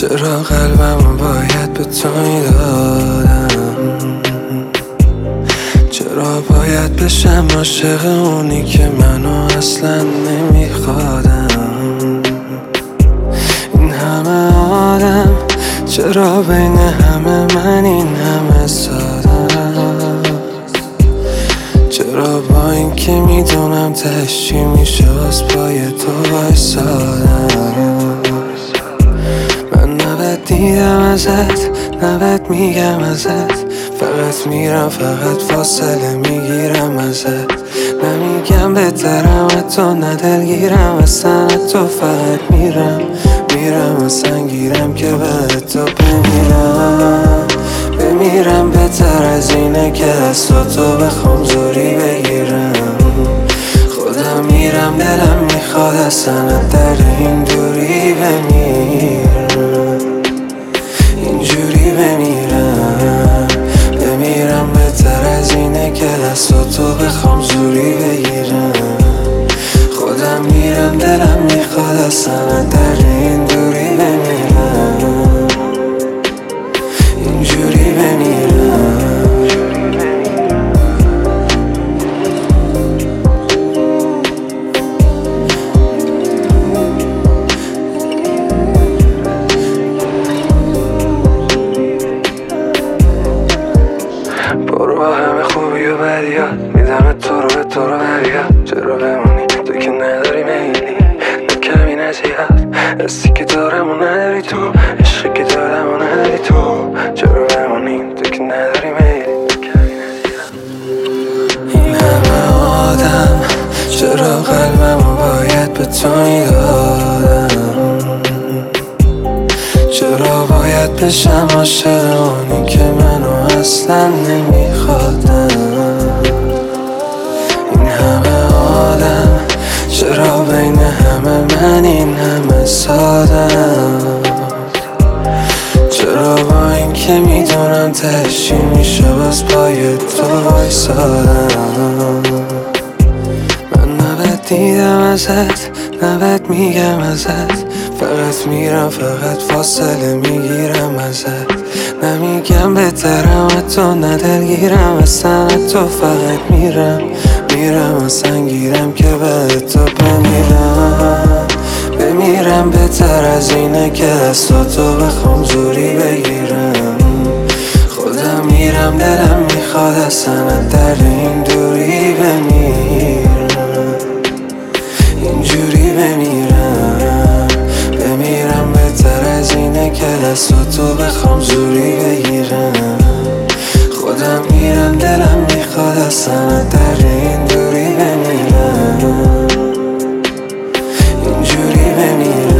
چرا قلبمو باید به تو میدادم؟ چرا باید بشم عاشق اونی که منو اصلا نمیخوادم؟ این همه آدم چرا بین همه من این همه سادم؟ چرا با این که میدونم تهش چی میشه از پای تو وایسادم؟ من نباید دیدم ازت، نباید میگم ازت، فقط میرم فقط فاصله میگیرم ازت. نمیگم بهترم تو، ندلگیرم اصلا تو، فقط میرم اصلا گیرم که بعد تو بمیرم بهتر از اینه که دستاتو بخوام زوری بگیرم. خودم میرم دلم میخواد اصلا در این دوری بمیرم، اینجوری بمیرم بهتر از اینه که دستاتو بخوام زوری بگیرم. خودم میرم دلم میخواد اصلا در این دوری بمیرم، اینجوری برو با همه خوبی و بدیات، میدم تو رو برگرد. چرا بمونی تو که نداری میلی، نه کمی نزیاد، حسی که دارم و نداری تو، عشقی که دارم و نداری تو. چرا بمونی تو که نداری میلی. این همه آدم چرا قلبمو باید به تو میدادم؟ چرا باید بشم عاشق اونی که منو اصلا نمیخوادم؟ این همه آدم چرا بین همه من این همه سادم؟ چرا با این که میدونم تهش چی میشه باز پای تو وایسادم؟ من نباید دیدم ازت، نباید میگم ازت، فقط میرم فقط فاصله میگیرم ازت. نمیگم بهترم تو، ندلگیرم اصلا تو، فقط میرم اصلا گیرم که بعد تو بمیرم بهتر از اینه که دستاتو بخوام زوری بگیرم. خودم میرم دلم میخواد اصلا در این دوری بمیرم، اینجوری بمیرم بهتر از اینه که دستاتو بخوام زوری بگیرم. خودم میرم دلم میخواد اصلا در این دوری بمیرم، اینجوری